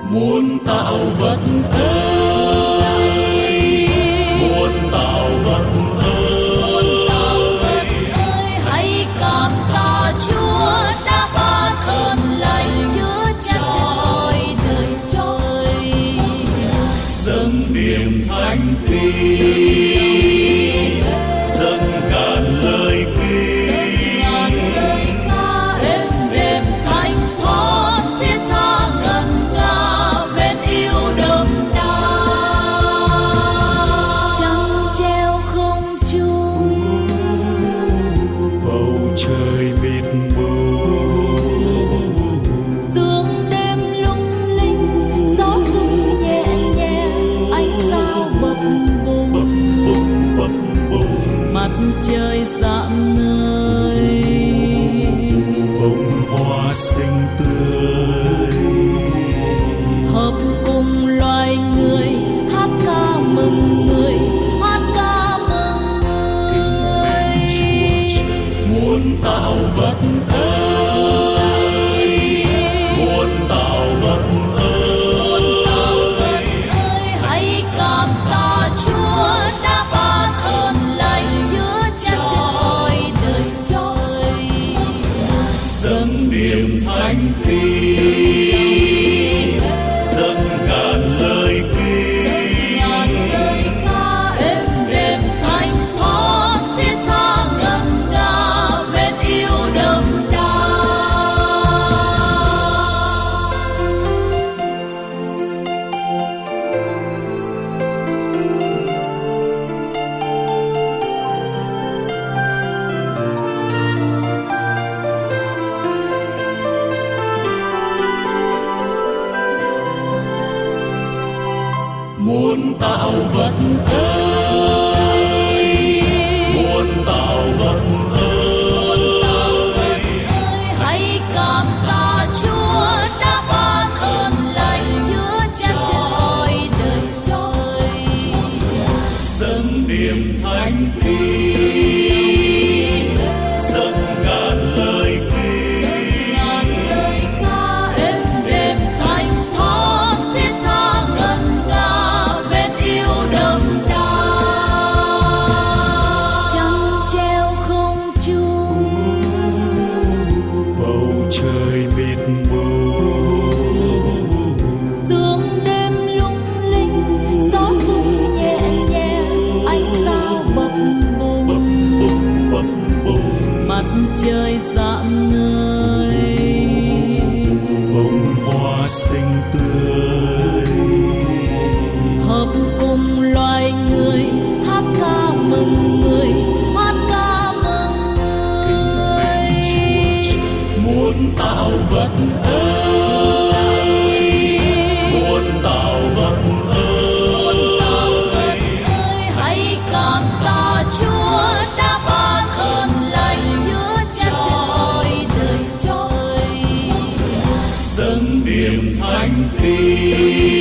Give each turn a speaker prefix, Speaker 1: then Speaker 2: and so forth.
Speaker 1: muôn tạo vật ơi, muôn tạo vật ơi,
Speaker 2: hãy cảm tạ Chúa đã ban ơn lành chứa chan trên cõi đời trôi.
Speaker 1: dâng niềm thánh tín, dâng ngàn lời
Speaker 2: Ngàn lời ca êm đềm thanh thoát, thiết tha ngân nga bên yêu đậm đà. Trăng treo không trung,
Speaker 1: bầu trời mịt mù,
Speaker 2: tương đêm lung linh, gió rung nhẹ nhẹ, ánh sao bập bùng,
Speaker 1: bập bùng,
Speaker 2: mặt trời rạng ngời.
Speaker 1: bông hoa xinh tươi,
Speaker 2: Hợp cùng loài người hát ca mừng người, hát ca mừng người.
Speaker 1: muôn tạo vật ơi, muôn tạo vật ơi,
Speaker 2: Hãy cảm tạ Chúa đã ban ơn lành chứa chan trên cõi đời trôi.
Speaker 1: dâng niềm thánh tín, dâng ngàn lời
Speaker 2: Ngàn lời ca êm đềm thanh thoát, thiết tha ngân nga bên yêu đậm đà.
Speaker 1: muôn tạo vật ơi, muôn tạo vật ơi,
Speaker 2: Hãy cảm tạ Chúa đã ban ơn lành chứa chan trên cõi đời trôi.
Speaker 1: dâng niềm thánh tín, dâng ngàn lời
Speaker 2: Ngàn lời ca êm đềm thanh thoát, thiết tha ngân nga bên yêu đậm đà. Trăng treo không trung,
Speaker 1: bầu trời mịt mù,
Speaker 2: tương đêm lung linh, gió rung nhẹ nhẹ, ánh sao bập bùng,
Speaker 1: bập bùng,
Speaker 2: mặt trời rạng ngời.
Speaker 1: bông hoa xinh tươi,
Speaker 2: Hợp cùng loài người hát ca mừng người, hát ca mừng người.
Speaker 1: muôn tạo vật ơi, muôn tạo vật ơi,
Speaker 2: Hãy cảm tạ Chúa đã ban ơn lành chứa chan trên cõi đời trôi.
Speaker 1: dâng niềm thánh tín,